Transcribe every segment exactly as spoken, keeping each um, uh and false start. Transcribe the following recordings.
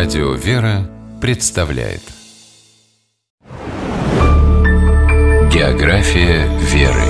Радио «Вера» представляет География веры.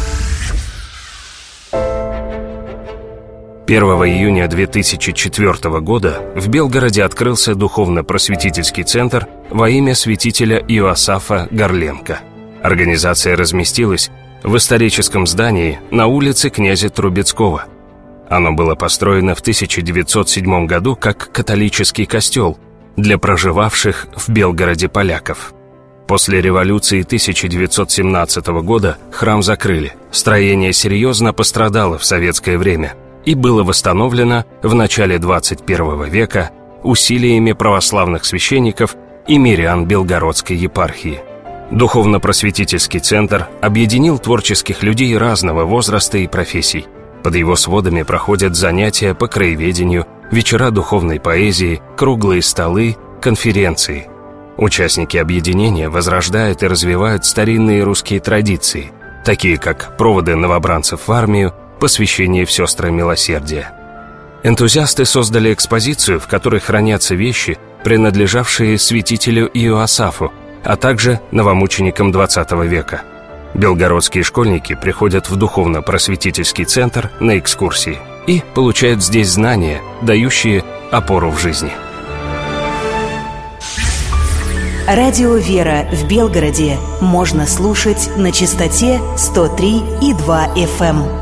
первого июня две тысячи четвёртого года в Белгороде открылся духовно-просветительский центр во имя святителя Иоасафа Горленко. Организация разместилась в историческом здании на улице князя Трубецкого. Оно было построено в тысяча девятьсот седьмом году как католический костел для проживавших в Белгороде поляков. После революции тысяча девятьсот семнадцатого года храм закрыли. Строение серьезно пострадало в советское время и было восстановлено в начале двадцать первого века усилиями православных священников и мирян Белгородской епархии. Духовно-просветительский центр объединил творческих людей разного возраста и профессий. Под его сводами проходят занятия по краеведению, вечера духовной поэзии, круглые столы, конференции. Участники объединения возрождают и развивают старинные русские традиции, такие как проводы новобранцев в армию, посвящение в сестры милосердия. Энтузиасты создали экспозицию, в которой хранятся вещи, принадлежавшие святителю Иоасафу, а также новомученикам двадцатого века. Белгородские школьники приходят в духовно-просветительский центр на экскурсии и получают здесь знания, дающие опору в жизни. Радио «Вера» в Белгороде можно слушать на частоте сто три и два эф эм.